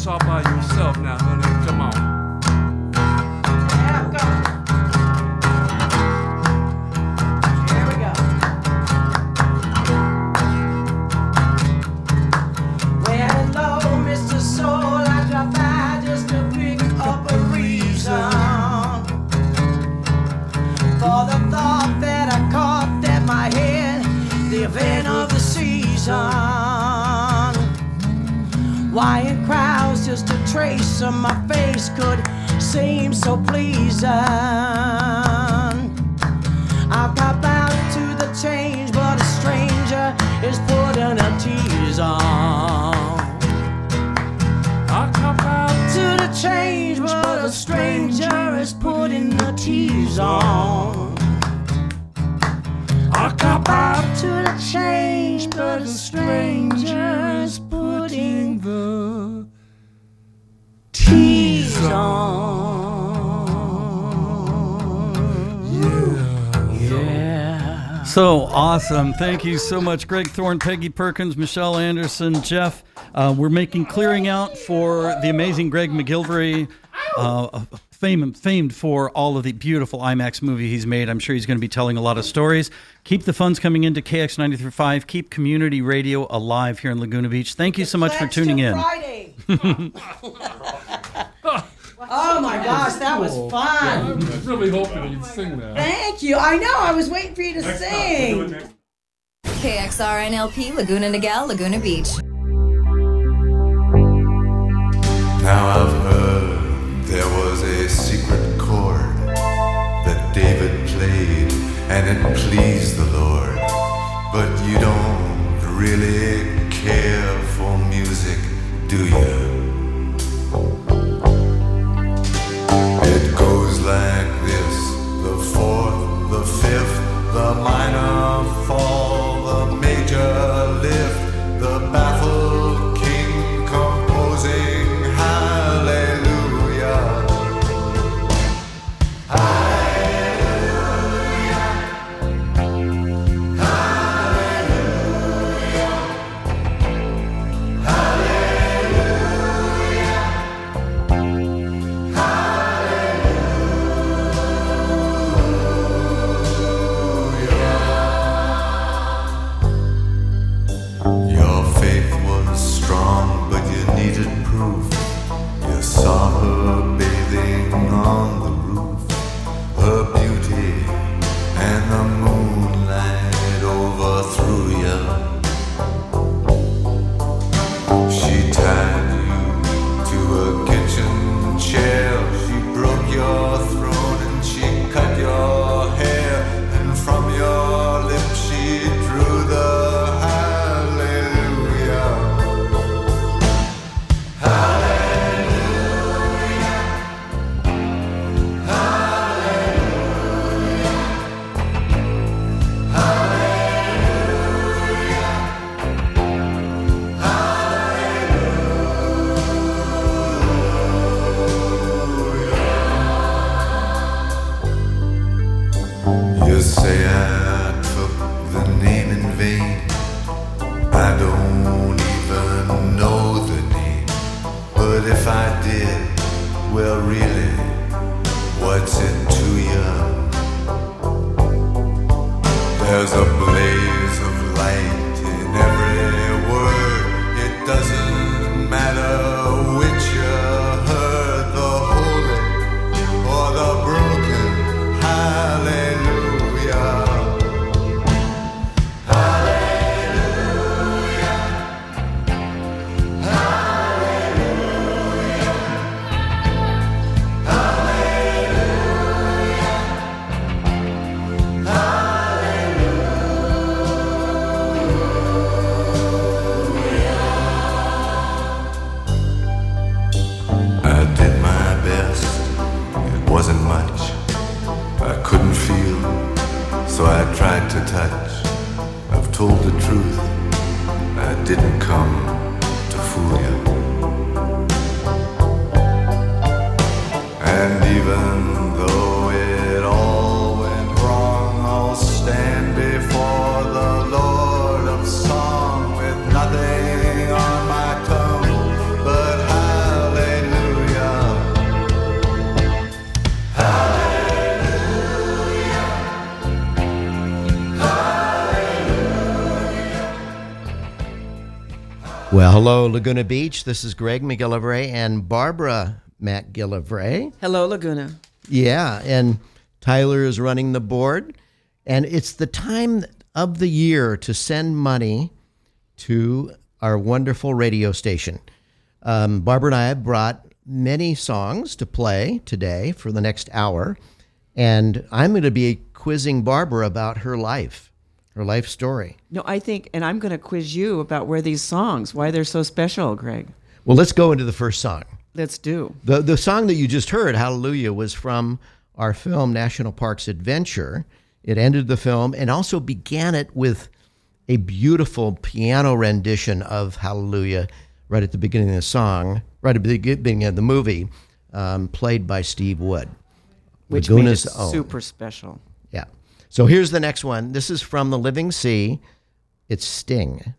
chorus all by yourself now, honey. Come on. Why in crowds just a trace of my face could seem so pleasing. I've got bound to the change, but a stranger is putting a tease on. I'll come out to the change, but a stranger is putting the tease on. I'll come out to the change, but a stranger is putting the tease on. Yeah. So awesome. Thank you so much, Greg Thorne, Peggy Perkins, Michelle Anderson, Jeff. We're making Clearing Out for the amazing Greg McGillivray, famed for all of the beautiful IMAX movie he's made. I'm sure he's going to be telling a lot of stories. Keep the funds coming into KX93.5. Keep community radio alive here in Laguna Beach. Thank you so much for tuning in. Friday. Oh my gosh, that was fun. Yeah, I was really hoping you'd sing that. Thank you. I know. I was waiting for you to sing. KXRNLP, Laguna Niguel, Laguna Beach. Now I've heard there was a secret chord that David played and it pleased the Lord. But you don't really care for music, do you? It goes like this: the fourth, the fifth, the minor fall, the major lift, the baffled king composing hallelujah. Hallelujah. Hallelujah. Your faith was strong, but you needed proof. You saw her bathing on the roof, her beauty and the moonlight overthrew you. She tied you to a kitchen chair, she broke your throne and she cut your hair, and from your lips she drew the hallelujah. Hallelujah. Hallelujah. Hallelujah. You say I took the name in vain. I don't even know the name. But if I did, well really, what's it to you? There's a blaze of light in every word. It doesn't matter which you heard, the holy or the broken. Hallelujah. Hallelujah. Hallelujah. I did my best, it wasn't much. I couldn't feel, so I tried to touch. I've told the truth, I didn't come to fool you. And even though it all went wrong, I'll stand before the Lord of song with nothing on my tongue but hallelujah. Well, hello, Laguna Beach. This is Greg McGillivray and Barbara McGillivray. Hello, Laguna. Yeah, and Tyler is running the board. And it's the time of the year to send money to our wonderful radio station. Barbara and I have brought many songs to play today for the next hour. And I'm going to be quizzing Barbara about her life story. No, I think, and I'm going to quiz you about where these songs, why they're so special, Greg. Well, let's go into the first song. Let's do. The song that you just heard, Hallelujah, was from our film National Parks Adventure. It ended the film and also began it with a beautiful piano rendition of Hallelujah right at the beginning of the song, right at the beginning of the movie, played by Steve Wood. Which Laguna's made it own. super special. Yeah. So here's the next one. This is from The Living Sea. It's Sting.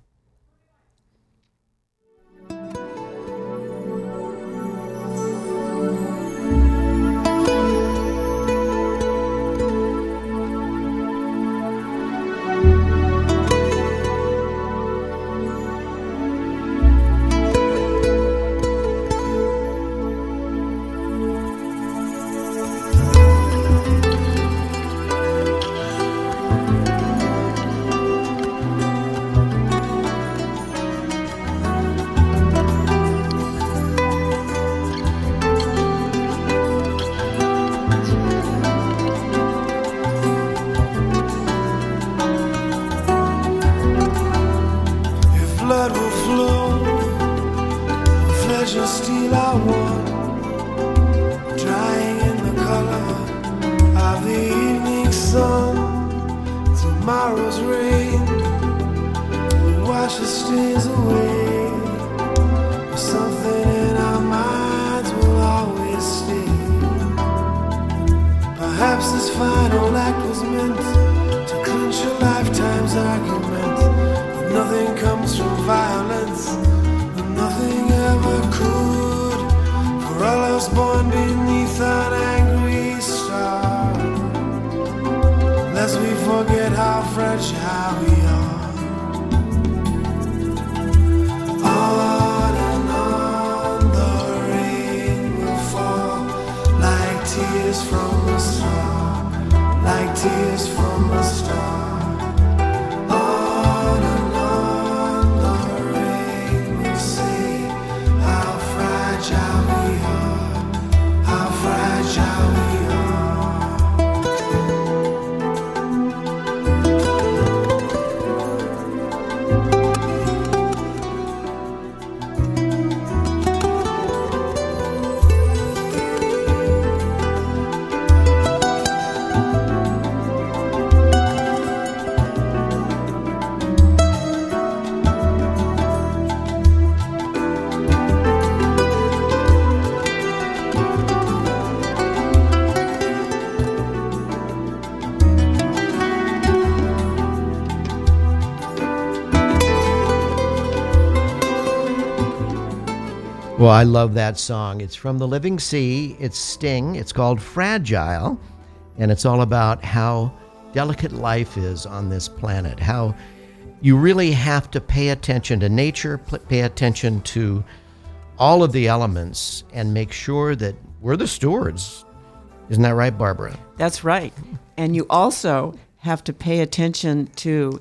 Well, I love that song. It's from The Living Sea. It's Sting. It's called Fragile. And it's all about how delicate life is on this planet. How you really have to pay attention to nature, pay attention to all of the elements, and make sure that we're the stewards. Isn't that right, Barbara? That's right. And you also have to pay attention to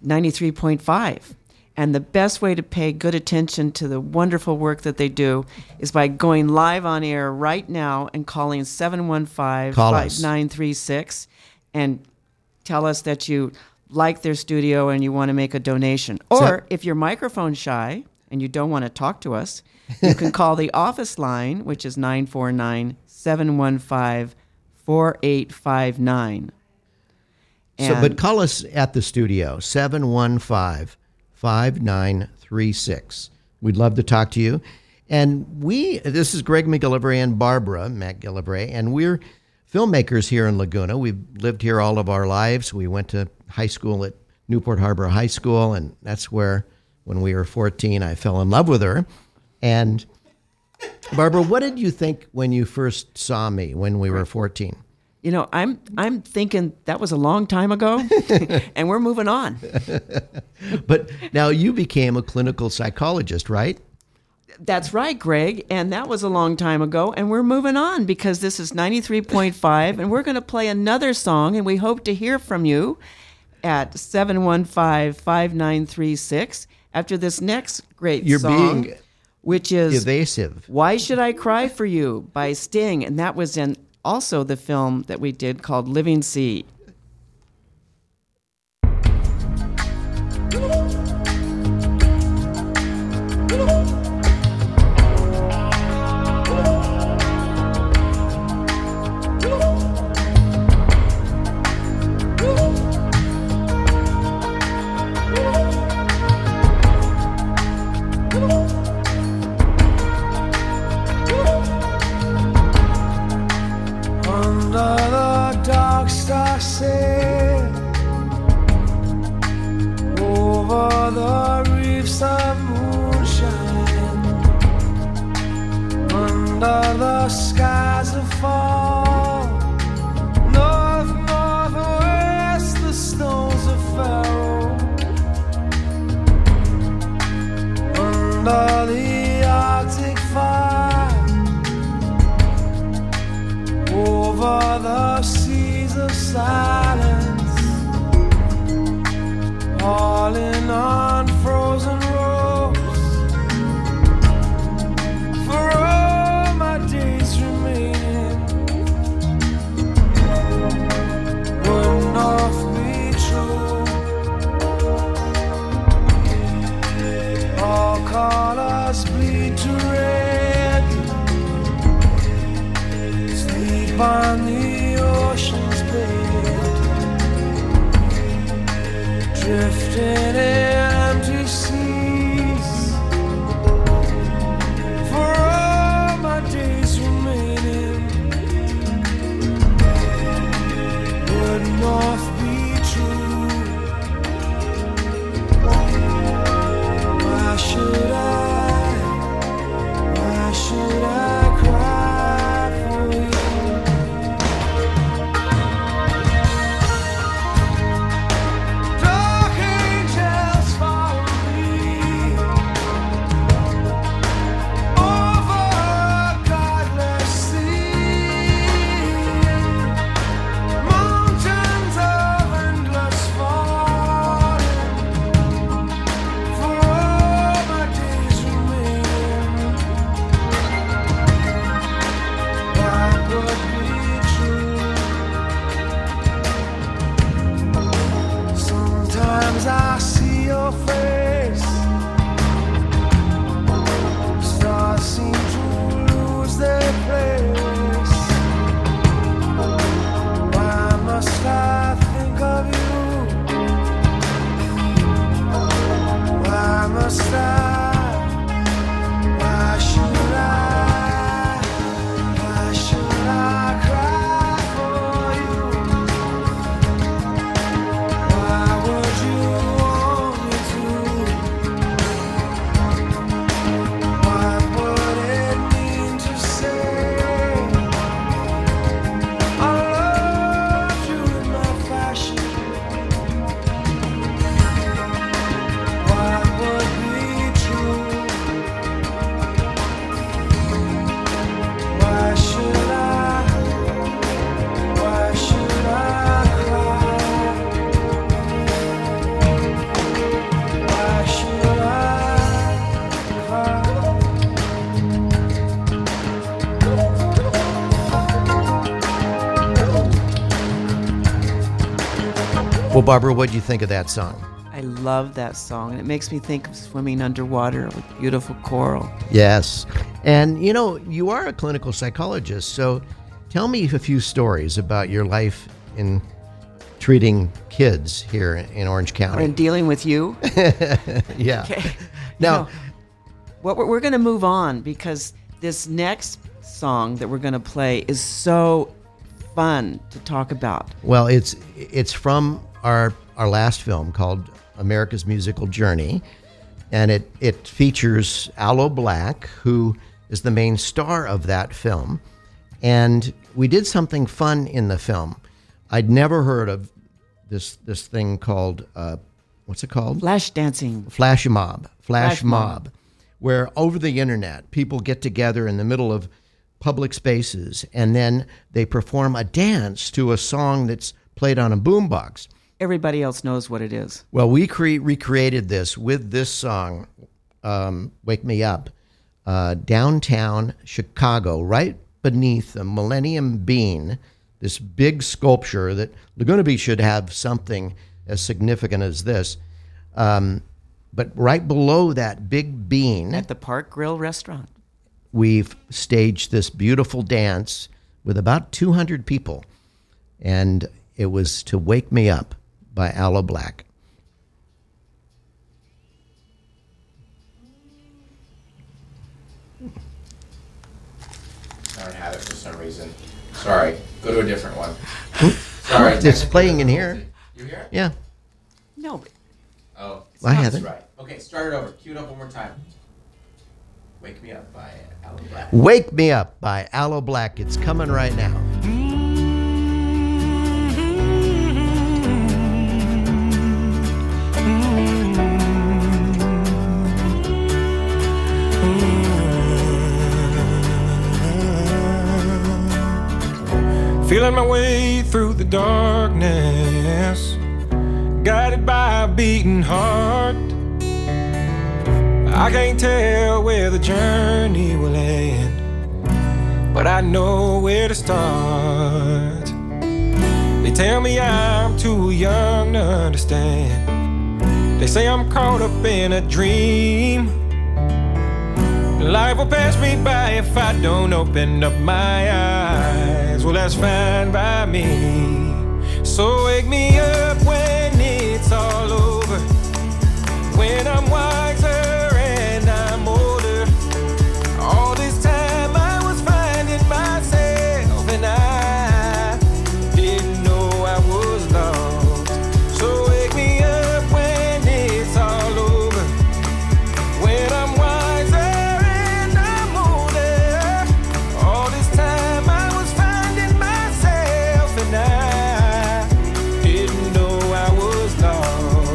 93.5. And the best way to pay good attention to the wonderful work that they do is by going live on air right now and calling 715-5936 and tell us that you like their studio and you want to make a donation. Or if you're microphone shy and you don't want to talk to us, you can call the office line, which is 949-715-4859. But call us at the studio, 715-5936. We'd love to talk to you. And this is Greg McGillivray and Barbara McGillivray, and we're filmmakers here in Laguna. We've lived here all of our lives. We went to high school at Newport Harbor High School, and that's where, when we were 14, I fell in love with her. And Barbara, what did you think when you first saw me when we were 14? You know, I'm thinking that was a long time ago, and we're moving on. But now you became a clinical psychologist, right? That's right, Greg, and that was a long time ago, and we're moving on because this is 93.5, and we're going to play another song, and we hope to hear from you at 715-5936 after this next great You're song, being which is evasive. Why Should I Cry For You by Sting, and that was in also the film that we did called Living Sea. Under the dark star sail, over the reefs of moonshine, under the skies of fall, north, northwest, the stones of Pharaoh, under the Arctic fire, over the seas of silence, falling on frozen ropes, for all my days remaining, would north be true, all colors bleed to red, sleep on the ocean's bed, drifting in empty seas, for all my days remaining, would north be true? Why should I cry for you? Dark angels follow me over a godless sea, mountains of endless falling, for all my days remaining, that would be true. Sometimes I see your face, stars seem to lose their place. Why must I think of you? Why must I? Why should I cry for you? Why would you want me to? What would it mean to say I love you in my fashion? What would be true? Why should I cry? Why should I cry? Well, Barbara, what do you think of that song? I love that song, and it makes me think of swimming underwater with beautiful coral. Yes. And, you know, you are a clinical psychologist, so tell me a few stories about your life in treating kids here in Orange County. And dealing with you. Yeah. Okay. Now, No. What we're going to move on because this next song that we're going to play is so fun to talk about. well, it's from our last film called America's Musical Journey, and it features Aloe Black, who is the main star of that film. And we did something fun in the film. I'd never heard of this thing called, what's it called? Flash dancing. Flash mob, mob. where over the internet, people get together in the middle of public spaces, and then they perform a dance to a song that's played on a boombox. Everybody else knows what it is. Well, we recreated this with this song, Wake Me Up, downtown Chicago, right beneath the Millennium Bean, this big sculpture that Laguna Beach should have something as significant as this. But right below that big bean, At the Park Grill restaurant. we've staged this beautiful dance with about 200 people. And it was to Wake Me Up by Aloe Black. I don't have it for some reason. Sorry. Go to a different one. Sorry. It's playing in here. You hear it? Yeah. No, but Oh, it I have sounds it. right. Okay, start it over. Cue it up one more time. Wake Me Up by Aloe Black. Wake Me Up by Aloe Black. It's coming right now. Feeling my way through the darkness, guided by a beating heart. I can't tell where the journey will end, but I know where to start. They tell me I'm too young to understand. They say I'm caught up in a dream. Life will pass me by if I don't open up my eyes. Well, that's fine by me. So wake me up when it's all over, when I'm wiser and I'm older. All this time I was finding myself, and I didn't know I was lost. So wake me up when it's all over, when I'm wiser and I'm older. All this time I was finding myself, and I didn't know I was lost.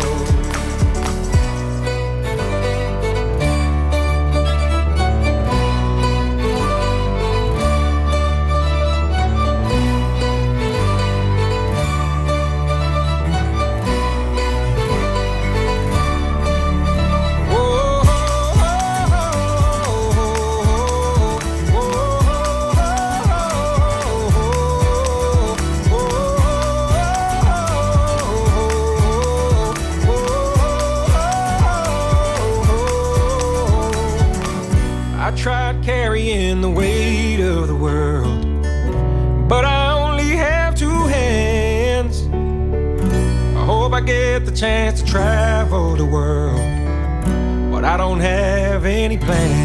I tried carrying the weight of the world, but I only have two hands. I hope I get the chance to travel the world, but I don't have any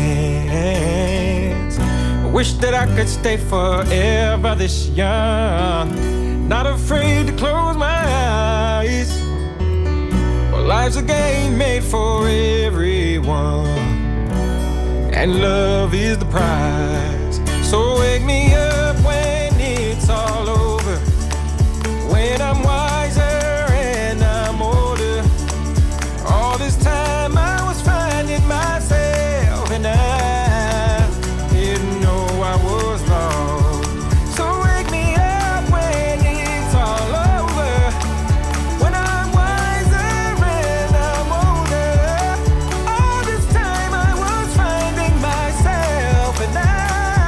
plans. I wish that I could stay forever this young, not afraid to close my eyes. Well, life's a game made for everyone, and love is the prize. So wake me up when it's all over, when I'm wiser and I'm older. All this time I was finding myself, and I didn't know I was lost. So wake me up when it's all over, when I'm wiser and I'm older. All this time I was finding myself, and I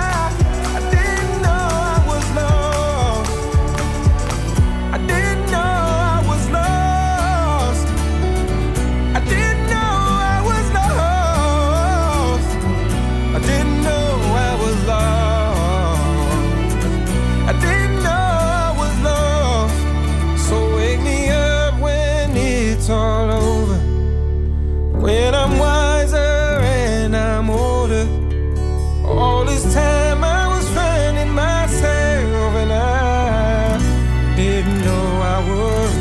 didn't know I was lost. I didn't know I was lost. I didn't know I was lost. I didn't know I was lost. I didn't know I was lost. So wake me up when it's all over, when I'm wiser and I'm older. All this time I was finding myself, and I didn't know I was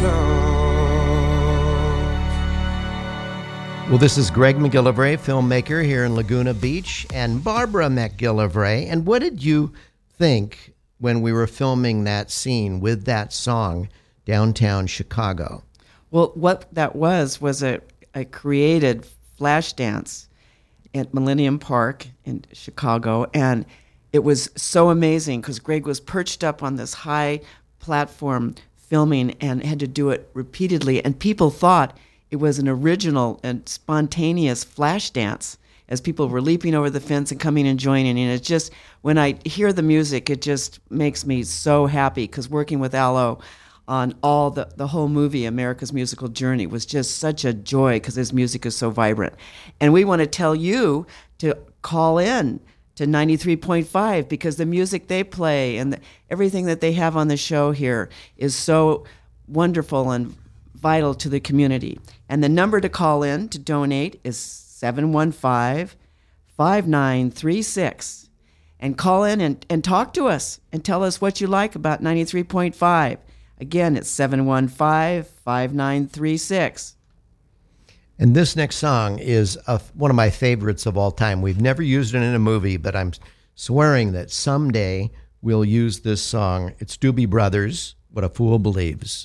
lost. Well, this is Greg McGillivray, filmmaker here in Laguna Beach, and Barbara McGillivray. And what did you think when we were filming that scene with that song downtown Chicago? Well, what that was a created flash dance at Millennium Park in Chicago, and it was so amazing because Greg was perched up on this high platform filming and had to do it repeatedly, and people thought it was an original and spontaneous flash dance as people were leaping over the fence and coming and joining. And it's just, when I hear the music, it just makes me so happy, because working with Allo on all the whole movie, America's Musical Journey, was just such a joy because his music is so vibrant. And we want to tell you to call in to 93.5 because the music they play and everything that they have on the show here is so wonderful and vital to the community. And the number to call in to donate is 715-5936. And call in and talk to us and tell us what you like about 93.5. Again, it's 715-5936. And this next song is one of my favorites of all time. We've never used it in a movie, but I'm swearing that someday we'll use this song. It's Doobie Brothers, What a Fool Believes.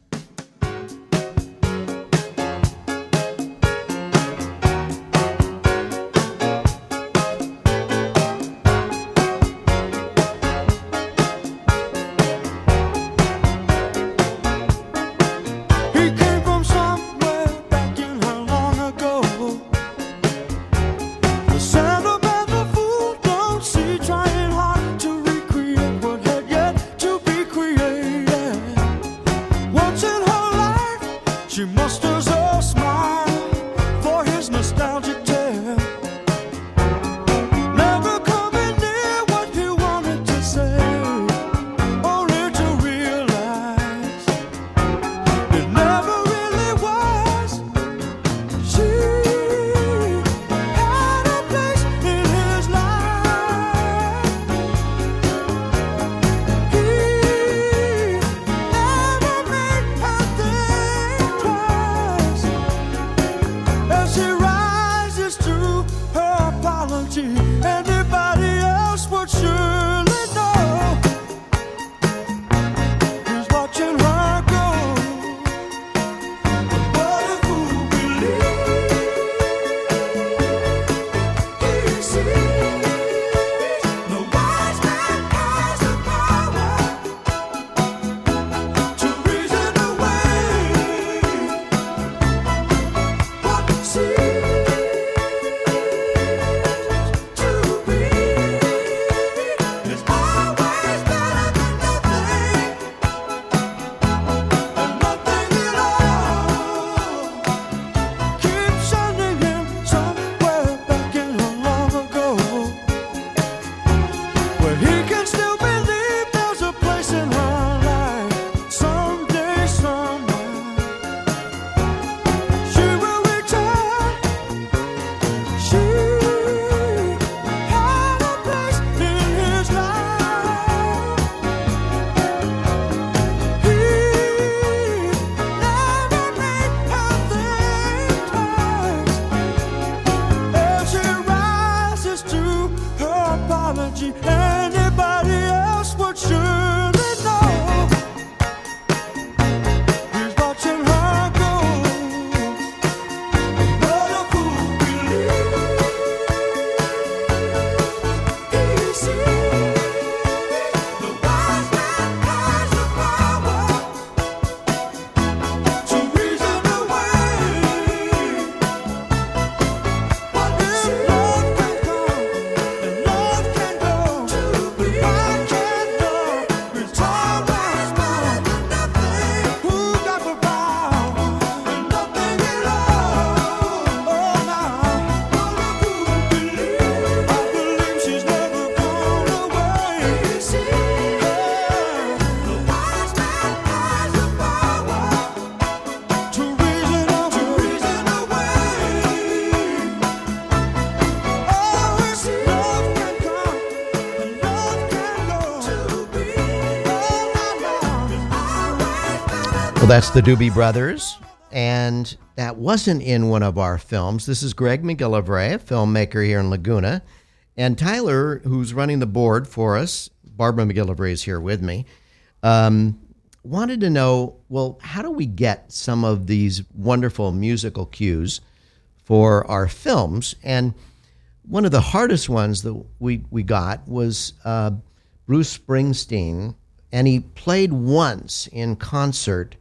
Well, that's the Doobie Brothers, and that wasn't in one of our films. This is Greg McGillivray, a filmmaker here in Laguna, and Tyler, who's running the board for us, Barbara McGillivray is here with me. Wanted to know, well, how do we get some of these wonderful musical cues for our films? And one of the hardest ones that we got was Bruce Springsteen, and he played once in concert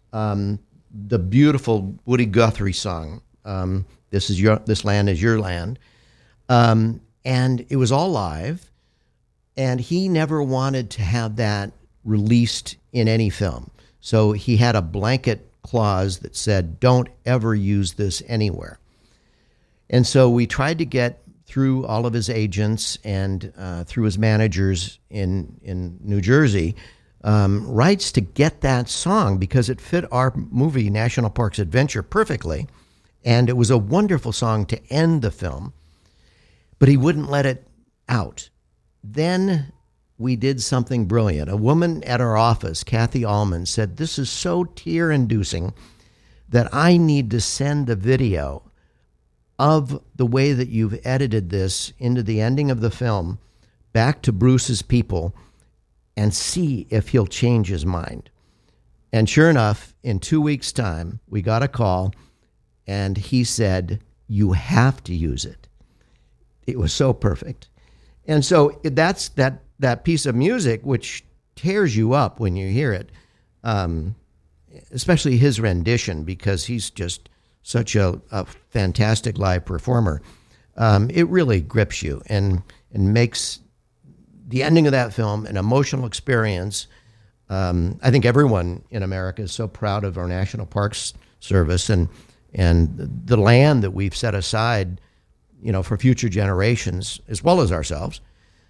the beautiful Woody Guthrie song, This Land Is Your Land. And it was all live, and he never wanted to have that released in any film. So he had a blanket clause that said, don't ever use this anywhere. And so we tried to get through all of his agents and through his managers in New Jersey, rights to get that song because it fit our movie, National Parks Adventure, perfectly. And it was a wonderful song to end the film, but he wouldn't let it out. Then we did something brilliant. A woman at our office, Kathy Allman, said, this is so tear-inducing that I need to send the video of the way that you've edited this into the ending of the film back to Bruce's people and see if he'll change his mind. And sure enough, in 2 weeks' time, we got a call, and he said, you have to use it. It was so perfect. And so that's that piece of music, which tears you up when you hear it, especially his rendition, because he's just such a fantastic live performer. It really grips you and makes the ending of that film an emotional experience. I think everyone in America is so proud of our National Parks Service and the land that we've set aside, for future generations as well as ourselves.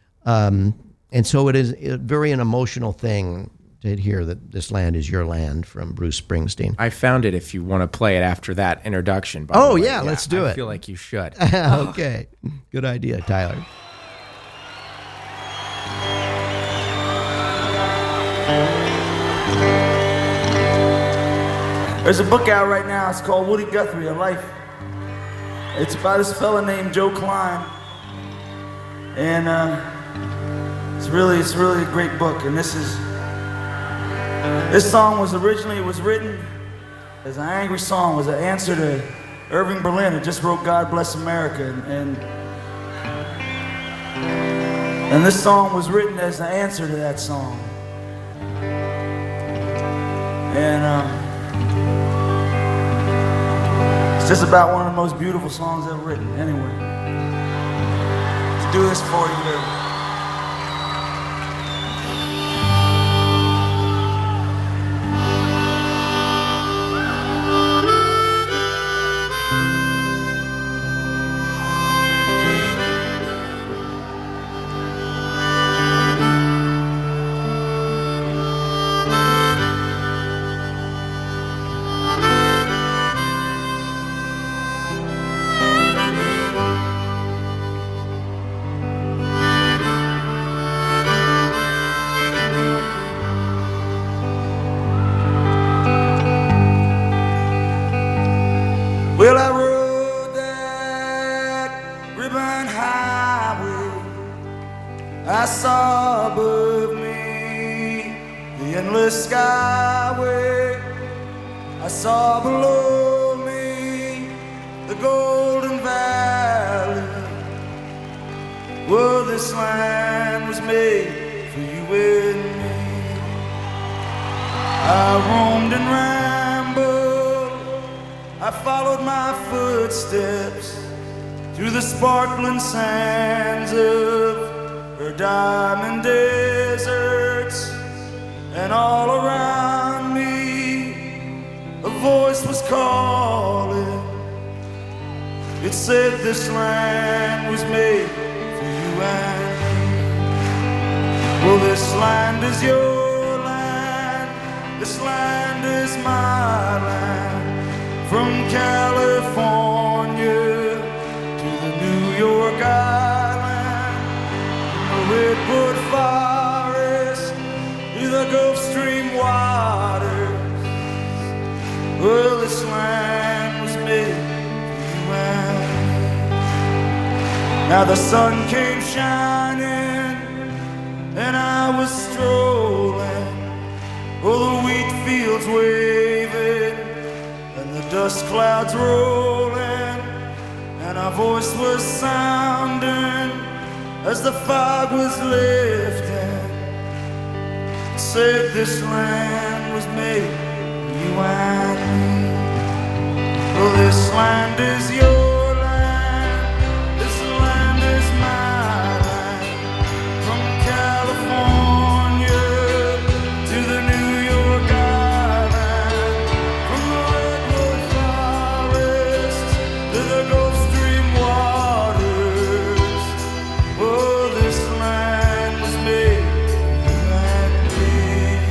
And so it is very an emotional thing to hear that This Land Is Your Land from Bruce Springsteen. I found it if you want to play it after that introduction. Oh, yeah, let's do it. I feel like you should. Okay. Good idea, Tyler. There's a book out right now. It's called Woody Guthrie, A Life. It's by this fella named Joe Klein. And it's really a great book. And this song was written as an angry song, was an answer to Irving Berlin, who just wrote God Bless America. And this song was written as an answer to that song. And it's just about one of the most beautiful songs ever written, anyway. To do this for you, there. Well, I rode that ribbon highway. I saw above me the endless skyway. I saw below me the golden valley. Well, this land was made for you and me. I roamed and rambled. I followed my footsteps through the sparkling sands of her diamond deserts, and all around me a voice was calling. It said this land was made for you and me. Well, this land is your land, this land is my land. From California to the New York Island, from the Redwood Forest to the Gulf Stream waters. Well, this land was made for you and me. Now the sun came shining, and I fields waving and the dust clouds rolling, and our voice was sounding as the fog was lifting. It said this land was made for you and me. Well, this land is your land, this land is my land. From California to the New York Island, from the redwood forests to the Gulf Stream waters. Oh, this land was made for you and me.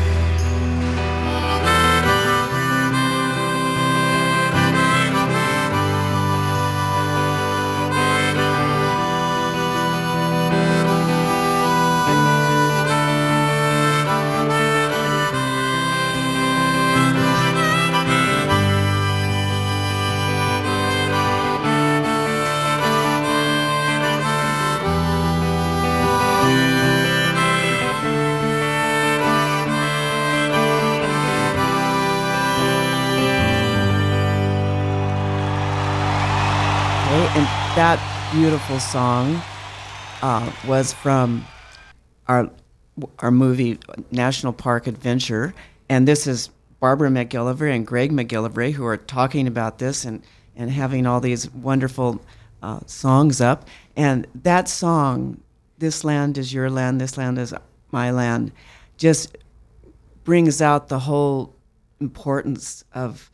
And that beautiful song was from our movie National Park Adventure, and this is Barbara McGillivray and Greg McGillivray who are talking about this and having all these wonderful songs up. And that song, "This Land Is Your Land, This Land Is My Land," just brings out the whole importance of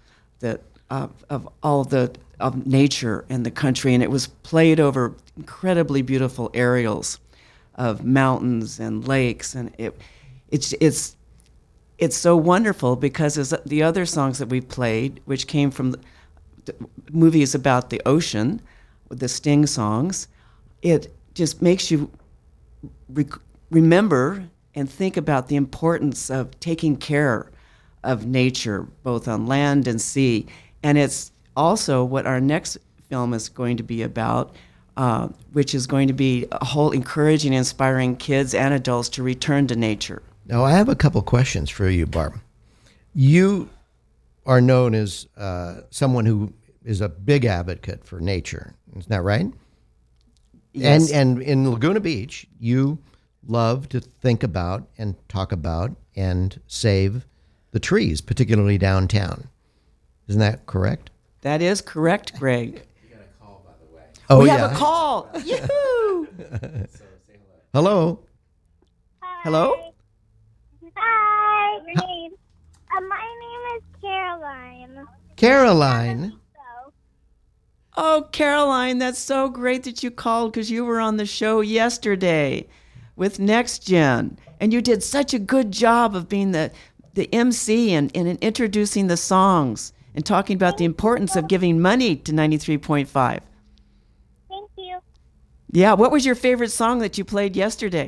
of nature and the country, and it was played over incredibly beautiful aerials of mountains and lakes, and it's so wonderful because as the other songs that we played, which came from the movies about the ocean, the Sting songs, it just makes you remember and think about the importance of taking care of nature, both on land and sea. And it's also what our next film is going to be about, which is going to be a whole encouraging, inspiring kids and adults to return to nature. Now, I have a couple questions for you, Barb. You are known as someone who is a big advocate for nature. Isn't that right? Yes. And in Laguna Beach, you love to think about and talk about and save the trees, particularly downtown. Isn't that correct? That is correct, Greg. You got a call, by the way. Oh, we yeah. have a call. Yoo-hoo! So say hello. Hello. Hello? Hi. My name is Caroline. Caroline. Oh, Caroline, that's so great that you called because you were on the show yesterday with Next Gen. And you did such a good job of being the MC and introducing the songs and talking about the importance of giving money to 93.5. Thank you. Yeah, what was your favorite song that you played yesterday?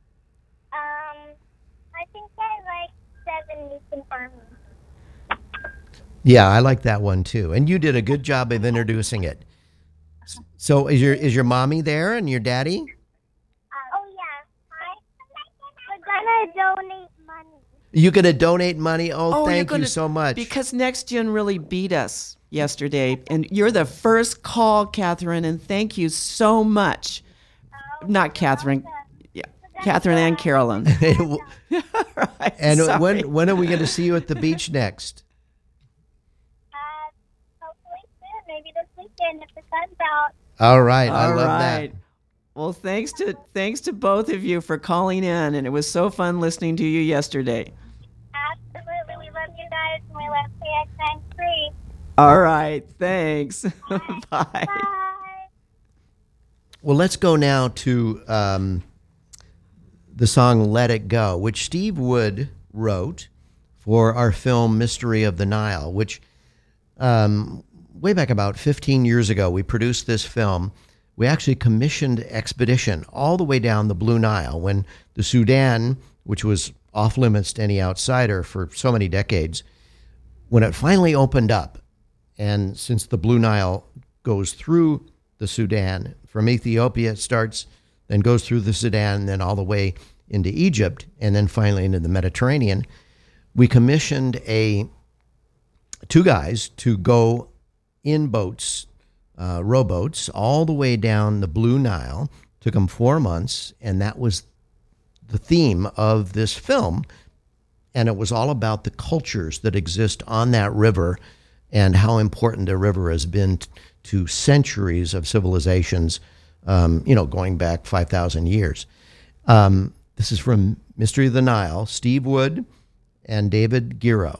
I think I like 7 Weeks in Farming. Yeah, I like that one too. And you did a good job of introducing it. So is your mommy there and your daddy? Oh, yeah. We're going to donate money. You going to donate money? Oh, thank you're you gonna- so much. Because Next Gen really beat us yesterday. And you're the first call, Catherine, and thank you so much. Not Catherine. Yeah, Catherine and Carolyn. Right, And sorry. when are we going to see you at the beach next? Hopefully soon, maybe this weekend if the sun's out. All right, I All love right. that. Well, thanks to both of you for calling in, and it was so fun listening to you yesterday. Absolutely. We love you guys, and we love KX93. All right, thanks. Bye. Bye. Well, let's go now to the song Let It Go, which Steve Wood wrote for our film Mystery of the Nile, which way back about 15 years ago, we produced this film. We actually commissioned expedition all the way down the Blue Nile when the Sudan, which was off limits to any outsider for so many decades, when it finally opened up, and since the Blue Nile goes through the Sudan, from Ethiopia it starts, then goes through the Sudan, then all the way into Egypt, and then finally into the Mediterranean, we commissioned two guys to go in boats, rowboats, all the way down the Blue Nile. Took them 4 months, and that was the theme of this film. And it was all about the cultures that exist on that river and how important the river has been to centuries of civilizations, going back 5,000 years. This is from Mystery of the Nile, Steve Wood and David Giro.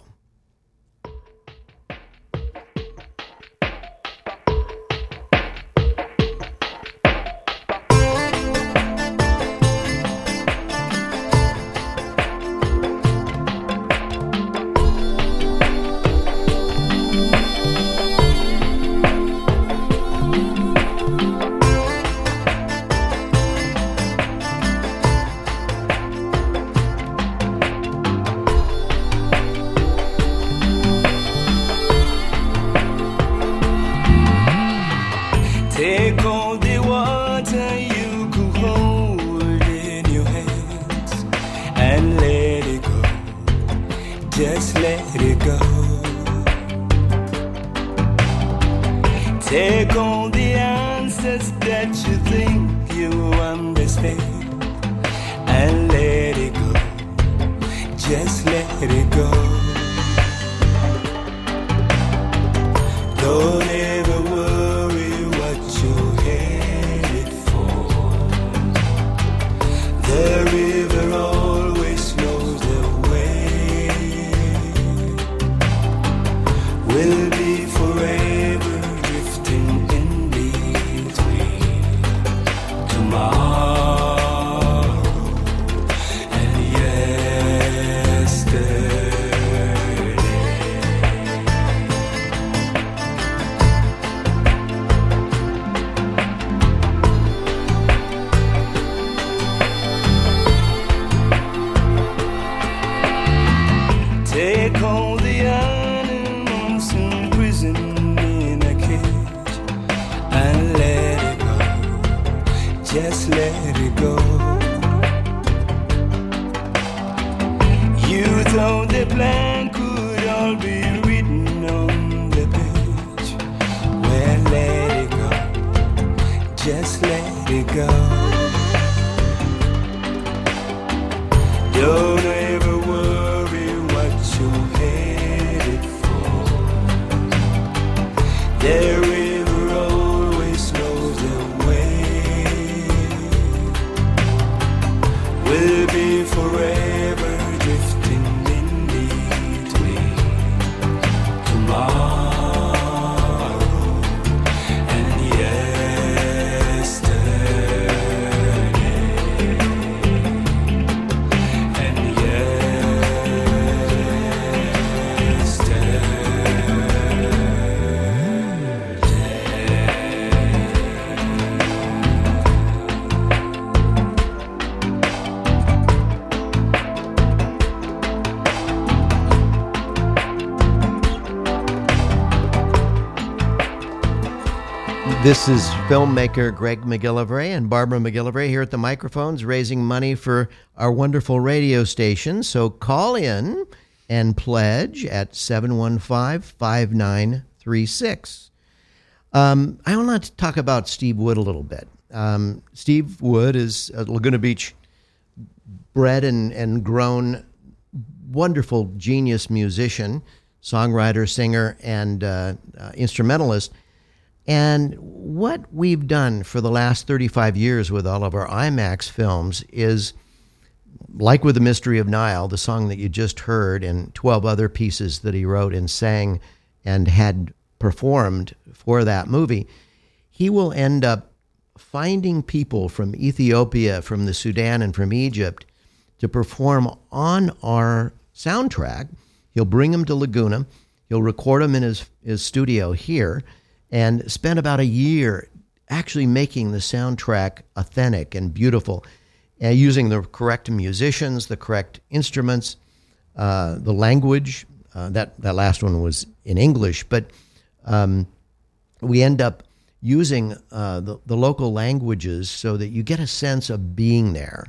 This is filmmaker Greg McGillivray and Barbara McGillivray here at the microphones raising money for our wonderful radio station. So call in and pledge at 715-5936. I want to talk about Steve Wood a little bit. Steve Wood is a Laguna Beach bred and grown wonderful genius musician, songwriter, singer, and instrumentalist. And what we've done for the last 35 years with all of our IMAX films is, like with The Mystery of Nile, the song that you just heard, and 12 other pieces that he wrote and sang and had performed for that movie, he will end up finding people from Ethiopia, from the Sudan, and from Egypt to perform on our soundtrack. He'll bring them to Laguna. He'll record them in his studio here, and spent about a year actually making the soundtrack authentic and beautiful, using the correct musicians, the correct instruments, the language. That last one was in English, but we end up using the local languages so that you get a sense of being there.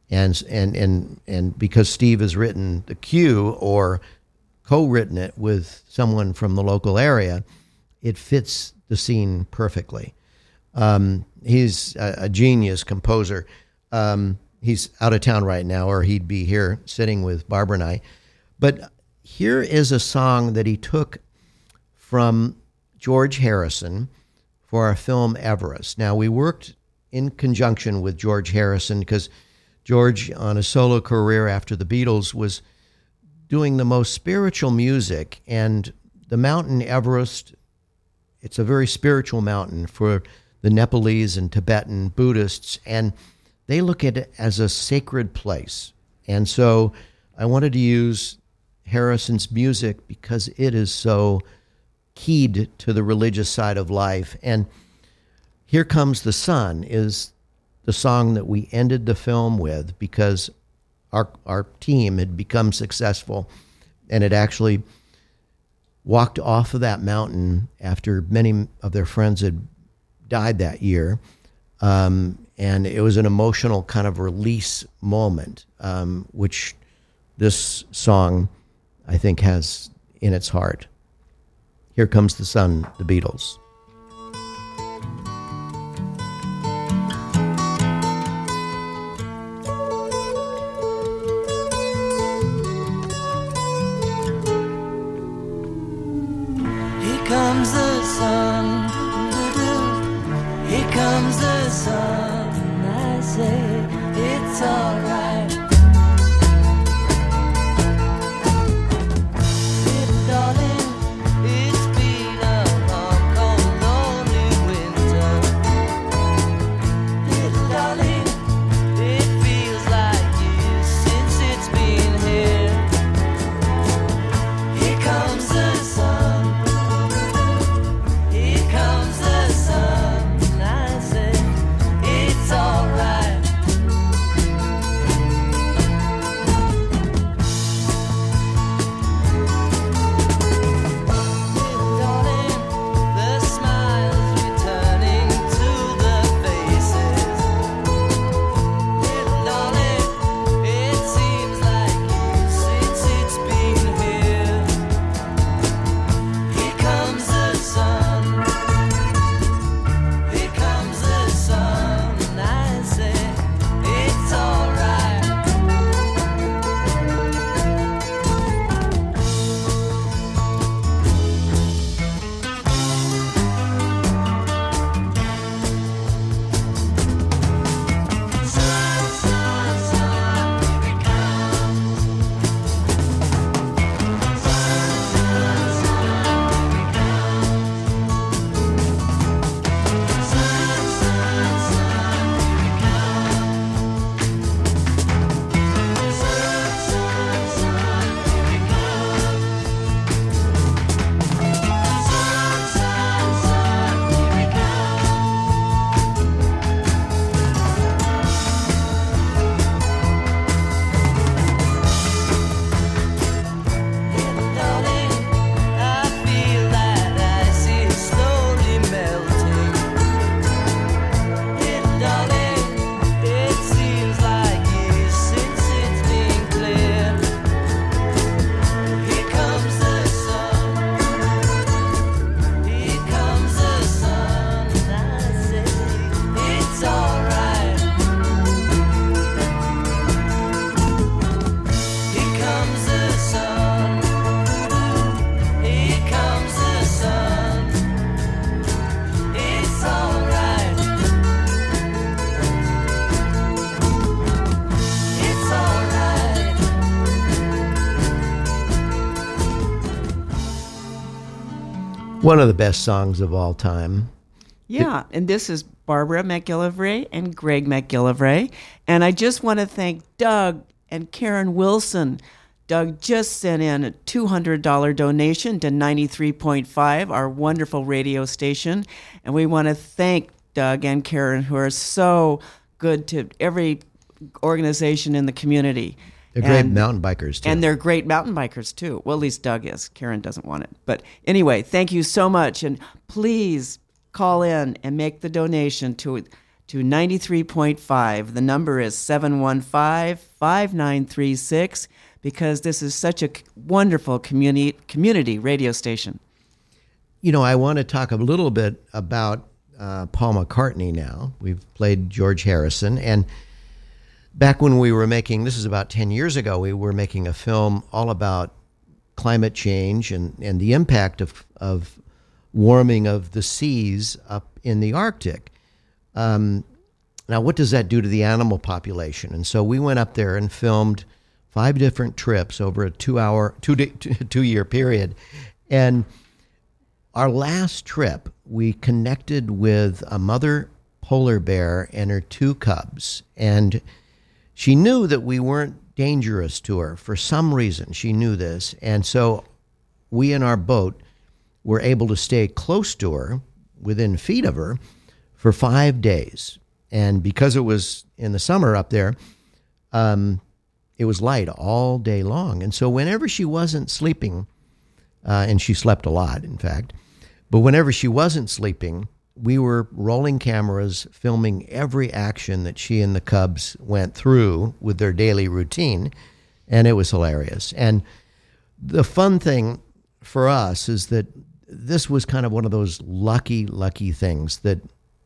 And because Steve has written the cue or co-written it with someone from the local area, it fits the scene perfectly. He's a genius composer. He's out of town right now, or he'd be here sitting with Barbara and I. But here is a song that he took from George Harrison for our film Everest. Now, we worked in conjunction with George Harrison because George, on a solo career after the Beatles, was doing the most spiritual music. And the mountain Everest, it's a very spiritual mountain for the Nepalese and Tibetan Buddhists, and they look at it as a sacred place. And so I wanted to use Harrison's music because it is so keyed to the religious side of life. And Here Comes the Sun is the song that we ended the film with because our team had become successful and had actually walked off of that mountain after many of their friends had died that year. And it was an emotional kind of release moment, which this song, I think, has in its heart. Here Comes the Sun, the Beatles. Here comes the sun, doo-doo. Here comes the sun, I say it's alright. Little darling, it's been a long, cold, lonely winter. Little darling, it feels like years since it's been here. Here comes the sun. Here comes the sun, I say it's alright. Little darling, the smiles returning to the faces. Little darling, it seems like years since it's been here. Here comes the sun. Here comes the sun, I say it's alright. Sun, sun, sun, here it comes. Sun, sun, sun, here it comes. Sun, sun, sun, here it comes. Sun, sun, sun, here it comes. Sun, sun, sun, here it Little darling, I feel that ice is slowly melting. Little darling, it seems like years since it's been clear. Here comes the sun. Here comes the sun, I say it's alright. Here comes the sun. Here comes the sun. It's alright. It's alright. One of the best songs of all time. Yeah, and this is Barbara McGillivray and Greg McGillivray. And I just want to thank Doug and Karen Wilson. Doug just sent in a $200 donation to 93.5, our wonderful radio station. And we want to thank Doug and Karen, who are so good to every organization in the community. They're great mountain bikers, too. And they're great mountain bikers, too. Well, at least Doug is. Karen doesn't want it. But anyway, thank you so much. And please call in and make the donation to to 93.5. The number is 715-5936 because this is such a wonderful community radio station. You know, I want to talk a little bit about Paul McCartney now. We've played George Harrison, and back when we were making, this is about 10 years ago, we were making a film all about climate change and the impact of warming of the seas up in the Arctic. Now, what does that do to the animal population? And so we went up there and filmed 5 different trips over a 2-year period. And our last trip, we connected with a mother polar bear and her 2 cubs. And she knew that we weren't dangerous to her. For some reason, she knew this. And so we in our boat were able to stay close to her, within feet of her, for 5 days. And because it was in the summer up there, it was light all day long. And so whenever she wasn't sleeping, and she slept a lot, in fact, but whenever she wasn't sleeping, we were rolling cameras, filming every action that she and the cubs went through with their daily routine, and it was hilarious. And the fun thing for us is that this was kind of one of those lucky things that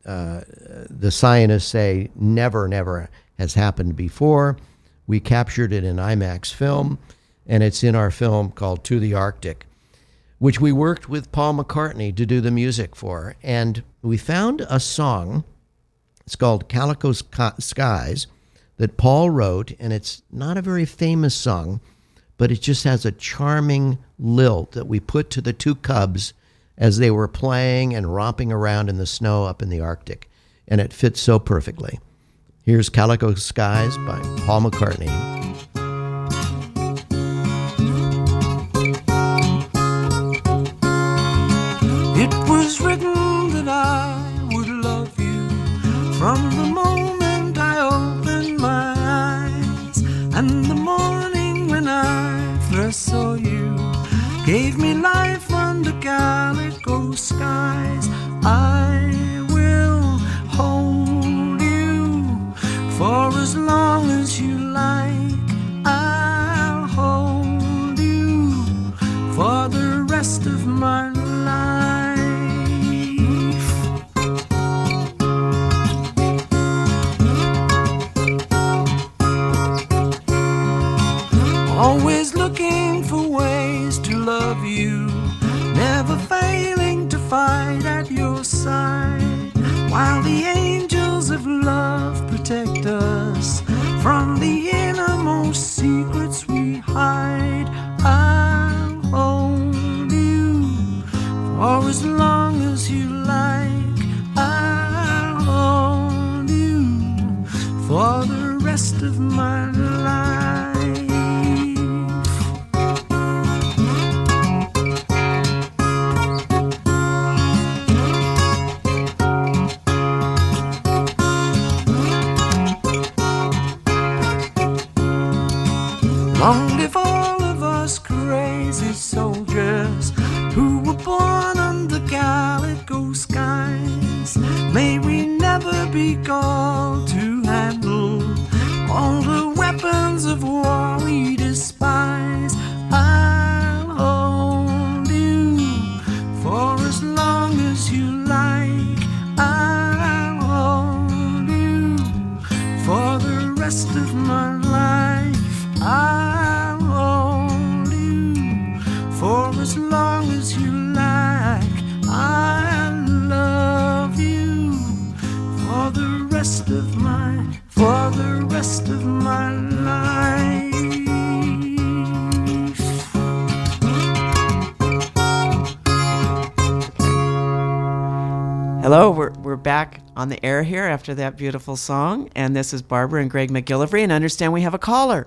the scientists say never has happened before. We captured it in IMAX film, and it's in our film called To the Arctic, which we worked with Paul McCartney to do the music for. And we found a song, it's called Calico Skies, that Paul wrote, and it's not a very famous song, but it just has a charming lilt that we put to the 2 cubs as they were playing and romping around in the snow up in the Arctic. And it fits so perfectly. Here's Calico Skies by Paul McCartney. It was written that I would love you from the moment I opened my eyes, and the morning when I first saw you gave me life under calico skies. I will hold you for as long as you like. I'll hold you for the rest of my life. Always looking for ways to love you, never failing to fight at your side, while the angels of love protect us from the innermost secrets we hide. I'll hold you for as long as you like. I'll hold you for the rest of my life. Long live all of us crazy soldiers who were born under calico skies. May we never be called to handle all the weapons of war we despise. I'll hold you for as long as you like. I'll hold you for the rest of my life. I'll hold you for as long as you like. I'll love you for the rest of my life. Hello, we're back on the air here after that beautiful song, and this is Barbara and Greg McGillivray, and I understand we have a caller.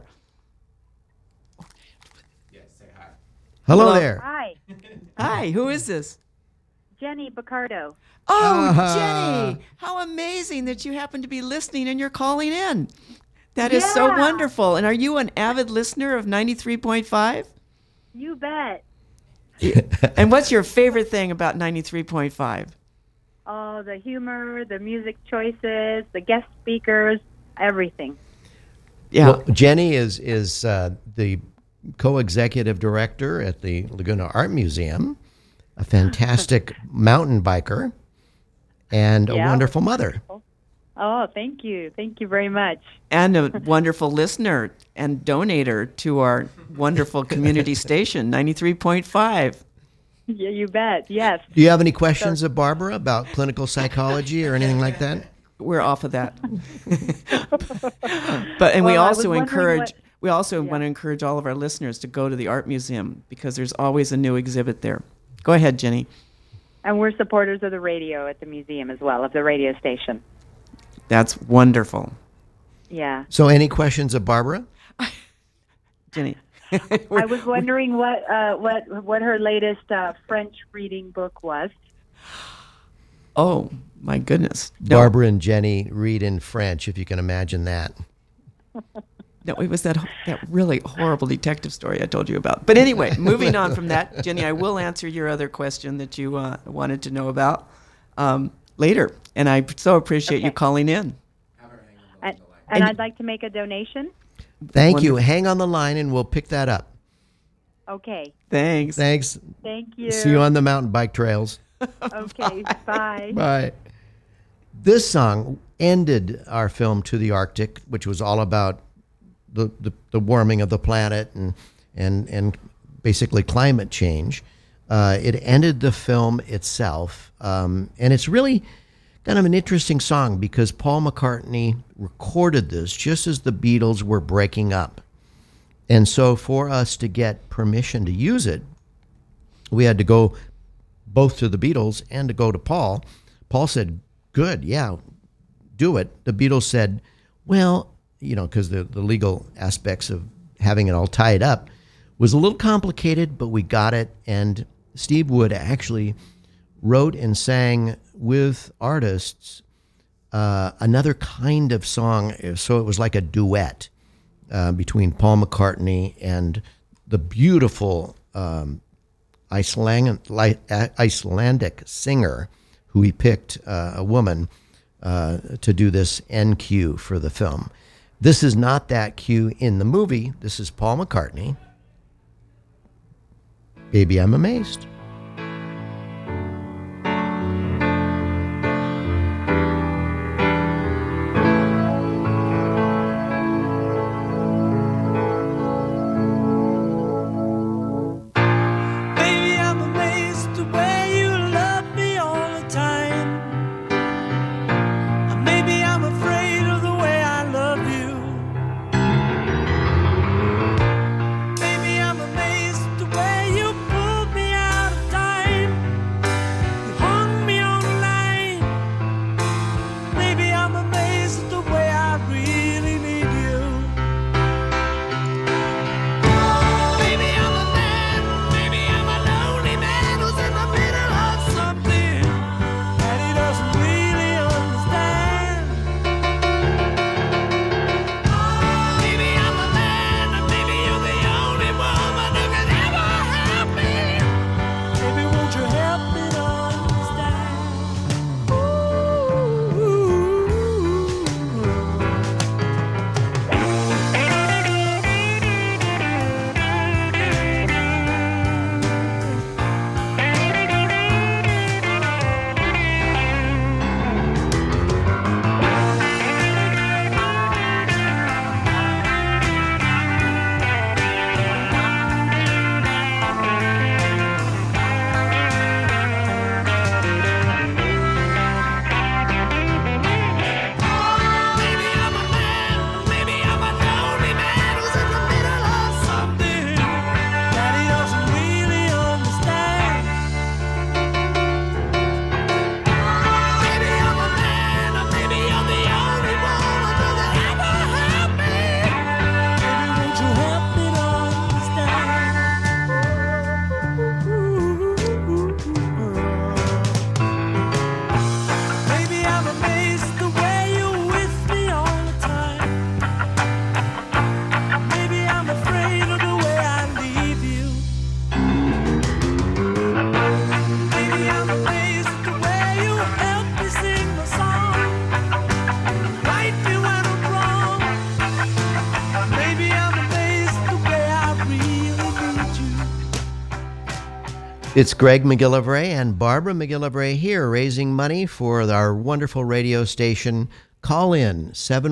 Hello there. Hi, Hi, who is this? Jenny Picardo. Oh, Jenny, how amazing that you happen to be listening and you're calling in. That is so wonderful. And are you an avid listener of 93.5? You bet. And what's your favorite thing about 93.5? Oh, the humor, the music choices, the guest speakers, everything. Yeah. Well, Jenny is the co-executive director at the Laguna Art Museum, a fantastic mountain biker, and a wonderful mother. Oh, thank you. Thank you very much. And a wonderful listener and donator to our wonderful community station, 93.5. Yeah, you bet. Yes. Do you have any questions of Barbara about clinical psychology or anything like that? We're off of that. We also encourage want to encourage all of our listeners to go to the art museum because there's always a new exhibit there. Go ahead, Jenny. And we're supporters of the radio at the museum as well, of the radio station. That's wonderful. Yeah. So any questions of Barbara? Jenny. I was wondering what her latest French reading book was. Oh, my goodness. No. Barbara and Jenny read in French, if you can imagine that. No, it was that really horrible detective story I told you about. But anyway, moving on from that, Jenny, I will answer your other question that you wanted to know about later. And I so appreciate you calling in. And I'd like to make a donation. Thank you. Hang on the line and we'll pick that up. Okay. Thanks. Thanks. Thank you. See you on the mountain bike trails. Okay. Bye. Bye. This song ended our film To the Arctic, which was all about the warming of the planet and basically climate change. It ended the film itself. And it's really kind of an interesting song because Paul McCartney recorded this just as the Beatles were breaking up. And so for us to get permission to use it, we had to go both to the Beatles and to go to Paul. Paul said, good, yeah, do it. The Beatles said, well, because the legal aspects of having it all tied up was a little complicated, but we got it. And Steve Wood actually wrote and sang with artists another kind of song. So it was like a duet between Paul McCartney and the beautiful Icelandic singer who he picked, a woman, to do this end cue for the film. This is not that cue in the movie. This is Paul McCartney. Baby, I'm Amazed. It's Greg McGillivray and Barbara McGillivray here raising money for our wonderful radio station. Call in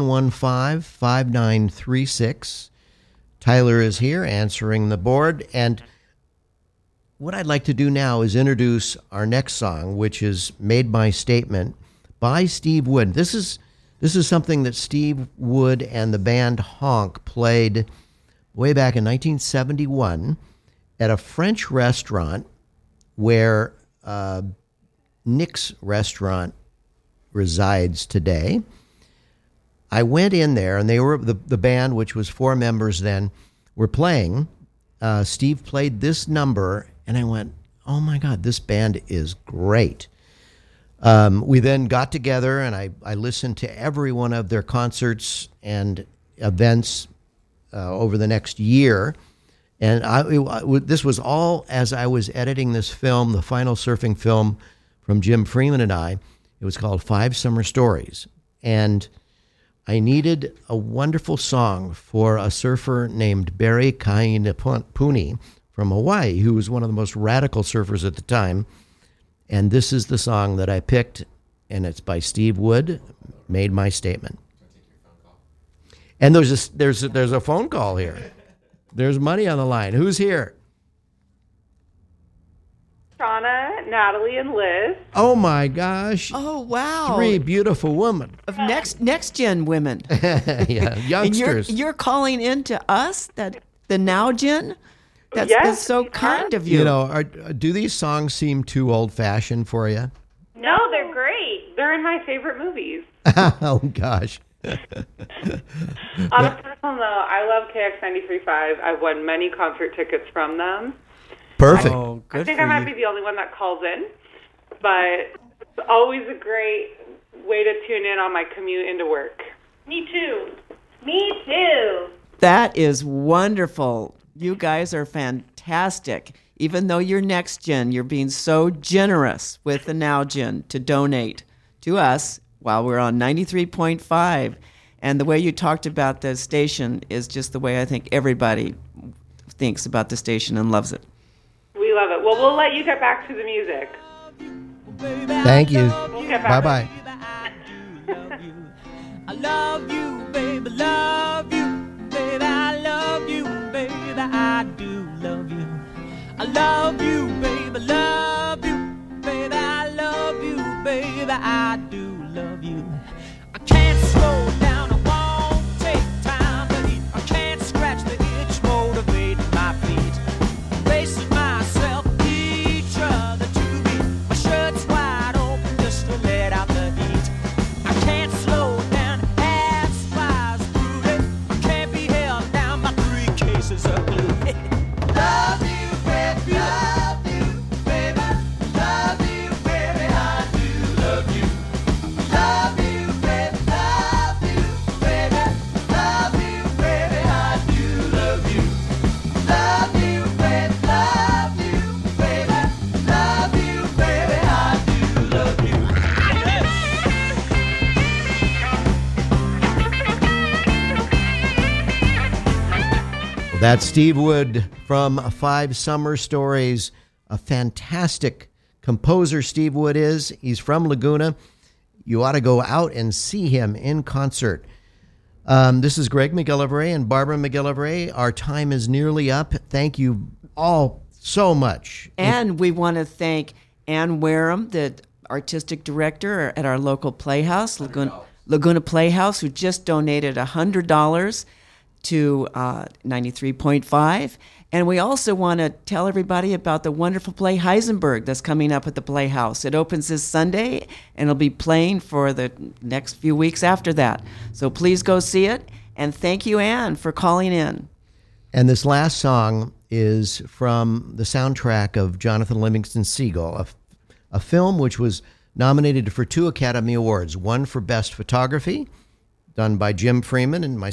715-5936. Tyler is here answering the board. And what I'd like to do now is introduce our next song, which is Made My Statement by Steve Wood. This is something that Steve Wood and the band Honk played way back in 1971 at a French restaurant where Nick's restaurant resides today. I went in there, and they were the band, which was 4 members then, were playing. Steve played this number, and I went, oh my God, this band is great. We then got together, and I listened to every one of their concerts and events over the next year. And this was all as I was editing this film, the final surfing film from Jim Freeman and I. It was called 5 Summer Stories. And I needed a wonderful song for a surfer named Barry Kainapuni from Hawaii, who was one of the most radical surfers at the time. And this is the song that I picked, and it's by Steve Wood, Made My Statement. And there's a phone call here. There's money on the line. Who's here? Shauna, Natalie, and Liz. Oh my gosh! Oh wow! 3 beautiful women of next gen women. Yeah, youngsters. And you're calling in to us, the now gen. That's so kind of you. You know, do these songs seem too old fashioned for you? No, they're great. They're in my favorite movies. Oh gosh. On a personal note, I love KX93.5. I've won many concert tickets from them. Perfect. I think I might be the only one that calls in, but it's always a great way to tune in on my commute into work. Me too. Me too. That is wonderful. You guys are fantastic. Even though you're next gen, you're being so generous with the now gen to donate to us while we're on 93.5. And the way you talked about the station is just the way I think everybody thinks about the station and loves it. We love it. Well, we'll let you get back to the music. Thank you. We'll get back. Bye-bye. I love you, baby, love you, baby, I love you, baby, I do love you. I love you, baby, love you, baby, I love you, baby, I do love you. I can't slow down, I won't take time to eat. I can't scratch the itch, motivate my feet. Racing myself, each other to beat. My shirt's wide open just to let out the heat. I can't slow down, half spies through it. I can't be held down by 3 cases of glue. Love you, baby, love you, baby, love you, baby, I do love you. Love you, baby, love you, baby, love you, baby, I do love you. Love you, baby, love you, baby, love you, baby, I do love you. Well, that's Steve Wood from 5 Summer Stories. A fantastic composer Steve Wood is. He's from Laguna. You ought to go out and see him in concert. This is Greg McGillivray and Barbara McGillivray. Our time is nearly up. Thank you all so much. And we want to thank Ann Wareham, the artistic director at our local playhouse, Laguna Playhouse, who just donated $100 to 93.5. And we also want to tell everybody about the wonderful play Heisenberg that's coming up at the Playhouse. It opens this Sunday, and it'll be playing for the next few weeks after that. So please go see it. And thank you, Ann, for calling in. And this last song is from the soundtrack of Jonathan Livingston Seagull, a film which was nominated for 2 Academy Awards, one for Best Photography, done by Jim Freeman and myself.